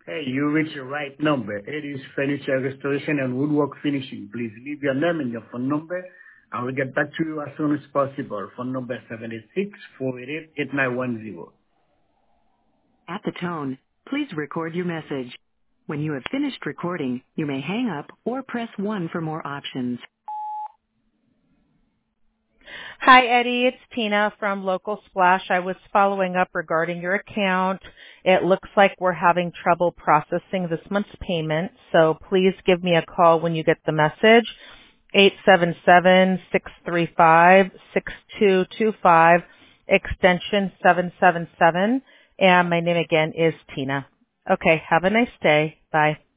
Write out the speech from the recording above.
Hey, you reached the right number. It is Furniture Restoration and Woodwork Finishing. Please leave your name and your phone number. I will get back to you as soon as possible. Phone number 786-488-8910. At the tone, please record your message. When you have finished recording, you may hang up or press 1 for more options. Hi, Eddie. It's Tina from Local Splash. I was following up regarding your account. It looks like we're having trouble processing this month's payment, so please give me a call when you get the message. 877-635-6225, extension 777, and my name again is Tina. Okay, have a nice day. Bye.